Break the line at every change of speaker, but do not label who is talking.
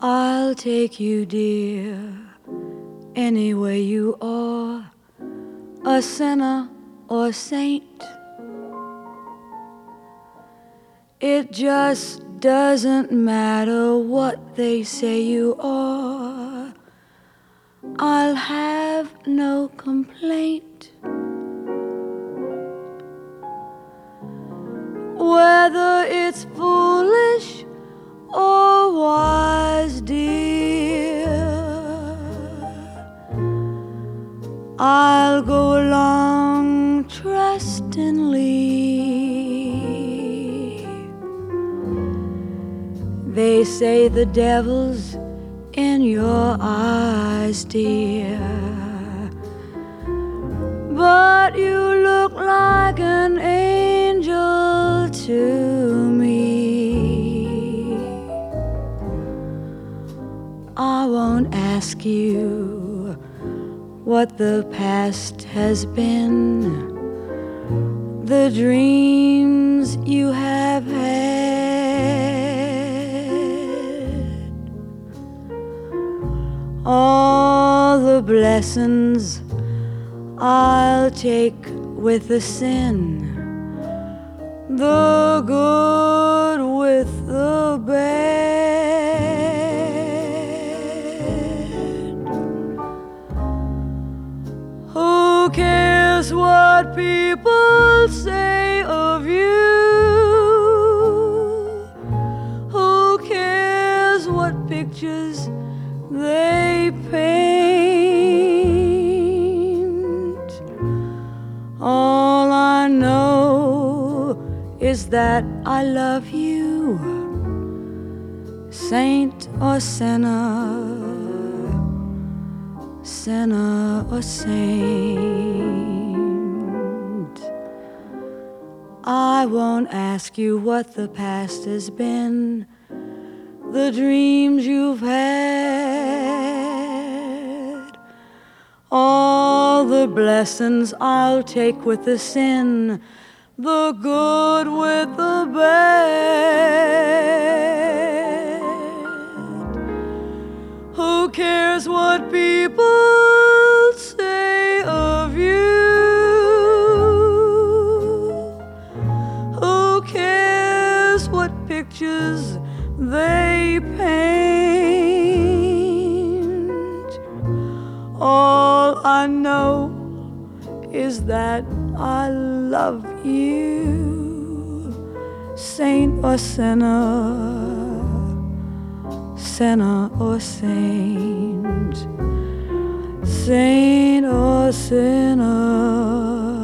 I'll take you, dear, anywhere you are, a sinner or saint. It just doesn't matter what they say you are, I'll have no complaint. Whether it's foolish or wise, dear, I'll go along trustingly. They say the devil's in your eyes, dear, but you look like an angel to me. I won't ask you what the past has been, the dreams you have had, all the blessings I'll take with the sin, the good with the bad. Who cares what people say of you? Who cares what pictures they paint? All I know is that I love you, saint or sinner, sinner or saint. I won't ask you what the past has been, the dreams you've had, all the blessings I'll take with the sin, the good with the bad. Who cares what people say of you? Who cares what pictures they paint? All I know is that I love you, saint or sinner, sinner or saint, saint or sinner.